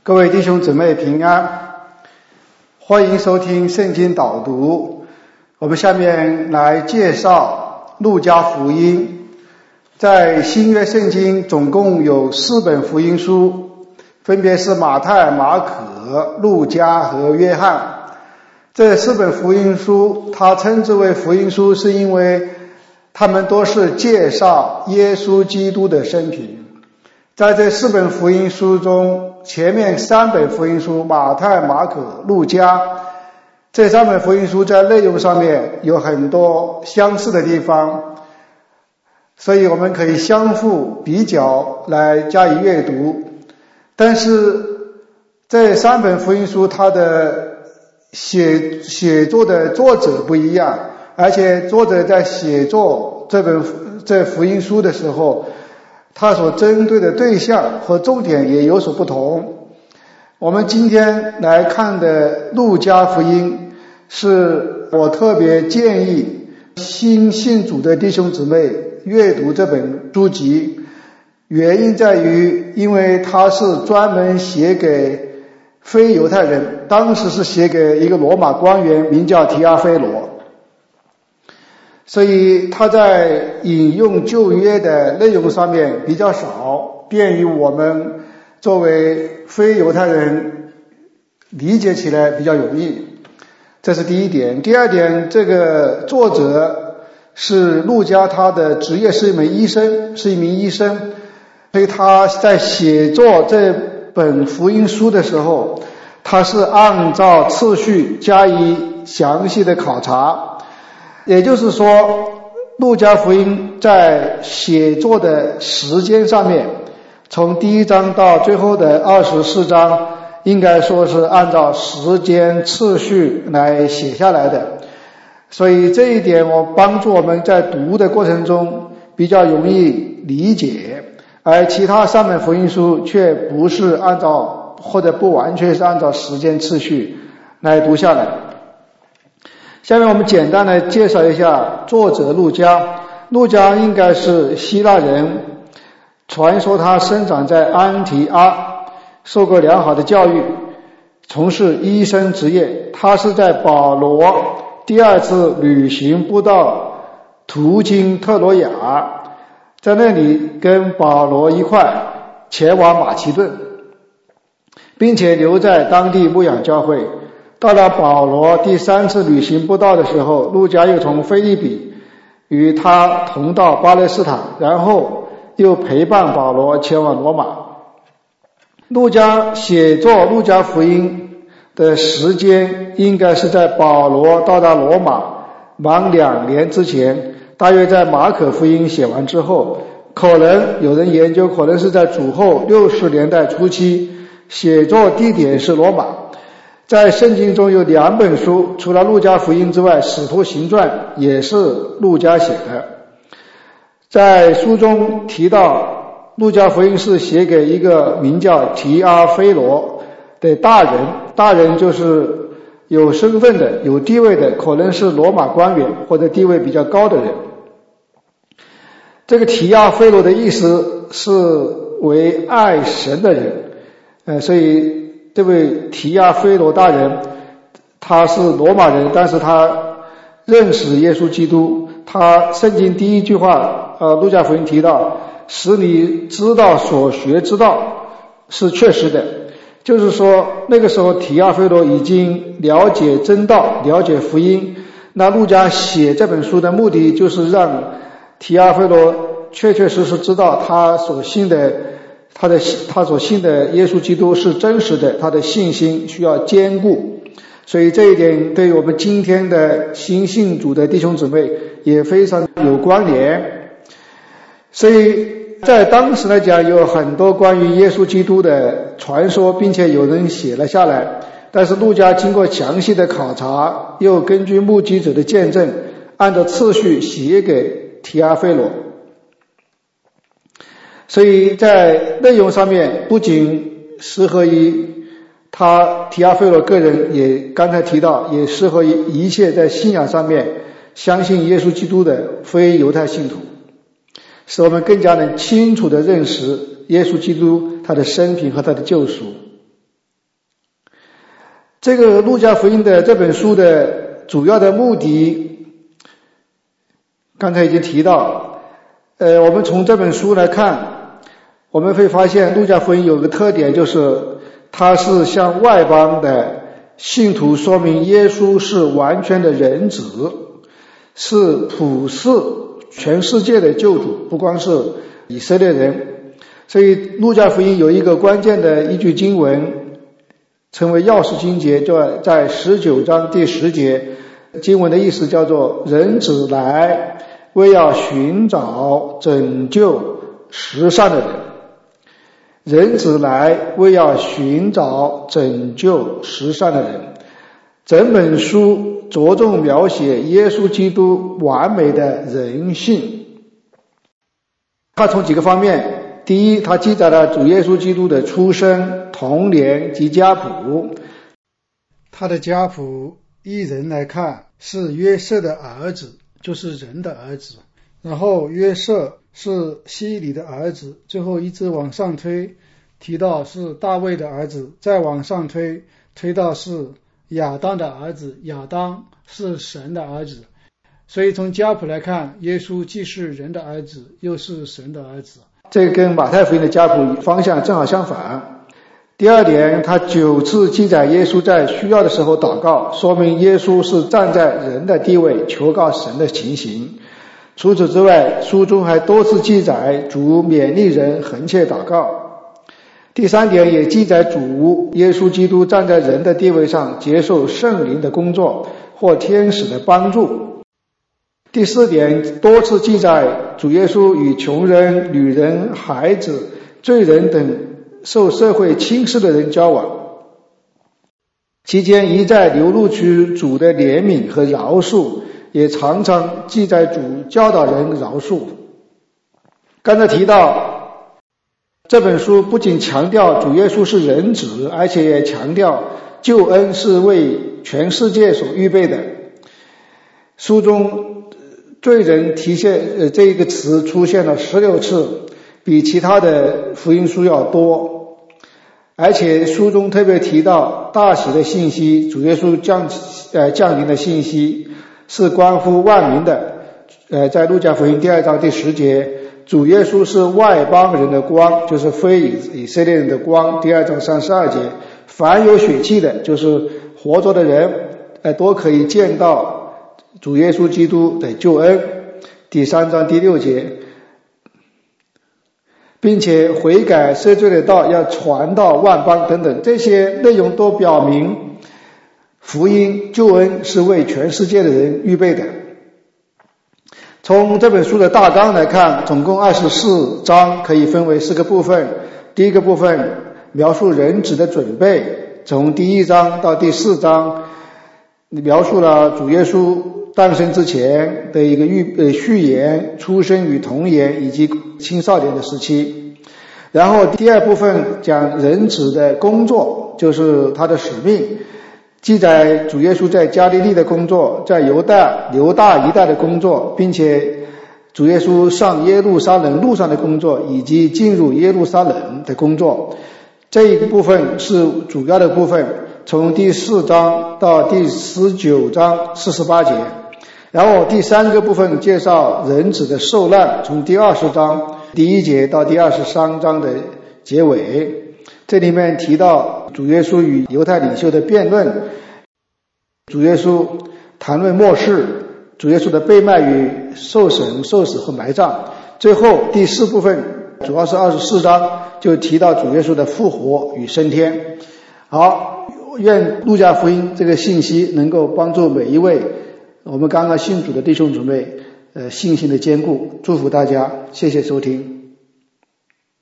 各位弟兄姊妹平安，欢迎收听圣经导读。我们下面来介绍路加福音。在新约圣经总共有4本福音书，分别是马太、马可、路加和约翰。这4本福音书它称之为福音书，是因为它们都是介绍耶稣基督的生平。在这4本福音书中，前面3本福音书马太、马可、路加，这3本福音书在内容上面有很多相似的地方，所以我们可以相互比较来加以阅读。但是这3本福音书它的写作的作者不一样，而且作者在写作这福音书的时候，他所针对的对象和重点也有所不同。我们今天来看的路加福音，是我特别建议新信主的弟兄姊妹阅读这本书籍，原因在于因为它是专门写给非犹太人，当时是写给一个罗马官员，名叫提阿非罗，所以他在引用旧约的内容上面比较少，便于我们作为非犹太人理解起来比较容易。这是第一点。第二点，这个作者是路加，他的职业是一名医生，所以他在写作这本福音书的时候，他是按照次序加以详细的考察。也就是说，路加福音在写作的时间上面，从第1章到最后的24章，应该说是按照时间次序来写下来的。所以这一点帮助我们在读的过程中比较容易理解，而其他3本福音书却不是按照，或者不完全是按照时间次序来读下来。下面我们简单的介绍一下作者路加。路加应该是希腊人，传说他生长在安提阿，受过良好的教育，从事医生职业。他是在保罗第2次旅行布道途经特罗亚，在那里跟保罗一块前往马其顿，并且留在当地牧养教会。到了保罗第3次旅行布道的时候，路加又从腓立比与他同到巴勒斯坦，然后又陪伴保罗前往罗马。路加写作路加福音的时间应该是在保罗到达罗马满2年之前，大约在马可福音写完之后，可能有人研究可能是在主后60年代初期，写作地点是罗马。在圣经中有2本书，除了路加福音之外，使徒行传也是路加写的。在书中提到路加福音是写给一个名叫提阿非罗的大人，大人就是有身份的、有地位的，可能是罗马官员或者地位比较高的人。这个提阿非罗的意思是为爱神的人，所以这位提阿非罗大人他是罗马人，但是他认识耶稣基督。他圣经第1句话路加福音提到，使你知道所学之道，是确实的。就是说那个时候提阿非罗已经了解真道，了解福音。那路加写这本书的目的就是让提阿非罗确确实实知道他所信的耶稣基督是真实的，他的信心需要坚固。所以这一点对于我们今天的新信主的弟兄姊妹也非常有关联。所以在当时来讲，有很多关于耶稣基督的传说，并且有人写了下来，但是路加经过详细的考察，又根据目击者的见证，按照次序写给提阿非罗。所以在内容上面不仅适合于提阿非罗个人，也刚才提到也适合于一切在信仰上面相信耶稣基督的非犹太信徒，使我们更加能清楚地认识耶稣基督他的生平和他的救赎。 这个路加福音的这本书的主要的目的，刚才已经提到，我们从这本书来看，我们会发现路加福音有个特点，就是它是向外邦的信徒说明耶稣是完全的人子，是普世全世界的救主，不光是以色列人。所以路加福音有一个关键的一句经文，称为钥匙经节，就在19章第10节，经文的意思叫做人子来为要寻找拯救失散的人。人子来为要寻找拯救失散的人。整本书着重描写耶稣基督完美的人性。它从几个方面，第一，它记载了主耶稣基督的出生、童年及家谱。他的家谱依人来看是约瑟的儿子，就是人的儿子，然后约瑟是希里的儿子，最后一直往上推，提到是大卫的儿子，再往上推到是亚当的儿子，亚当是神的儿子。所以从家谱来看，耶稣既是人的儿子，又是神的儿子。这跟马太福音的家谱方向正好相反。第二点，他9次记载耶稣在需要的时候祷告，说明耶稣是站在人的地位求告神的情形。除此之外，书中还多次记载主勉励人恒切祷告。第三点，也记载主耶稣基督站在人的地位上接受圣灵的工作或天使的帮助。第四点，多次记载主耶稣与穷人、女人、孩子、罪人等受社会轻视的人交往，期间一再流露出主的怜悯和饶恕，也常常记载主教导人饶恕。刚才提到这本书不仅强调主耶稣是人子，而且也强调救恩是为全世界所预备的。书中罪人提现这一个词出现了16次，比其他的福音书要多。而且书中特别提到大喜的信息，主耶稣降临的信息是关乎万民的。在路加福音第2章第10节，主耶稣是外邦人的光，就是非以色列人的光。第2章32节，凡有血气的，就是活着的人，都可以见到主耶稣基督的救恩。第3章第6节，并且悔改赦罪的道要传到万邦等等，这些内容都表明福音救恩是为全世界的人预备的。从这本书的大纲来看，总共24章，可以分为4个部分。第一个部分描述人子的准备，从第1章到第4章描述了主耶稣诞生之前的一个序言、出生与童年以及青少年的时期。然后第二部分讲人子的工作，就是他的使命，记载主耶稣在加利利的工作，在犹大一带的工作，并且主耶稣上耶路撒冷路上的工作，以及进入耶路撒冷的工作。这一部分是主要的部分，从第4章到第19章48节。然后第3个部分介绍人子的受难，从第20章第1节到第23章的结尾。这里面提到主耶稣与犹太领袖的辩论，主耶稣谈论末世，主耶稣的被卖与受审、受死和埋葬。最后第4部分主要是24章，就提到主耶稣的复活与升天。好，愿路加福音这个信息能够帮助每一位我们刚刚信主的弟兄姊妹信心的坚固，祝福大家，谢谢收听。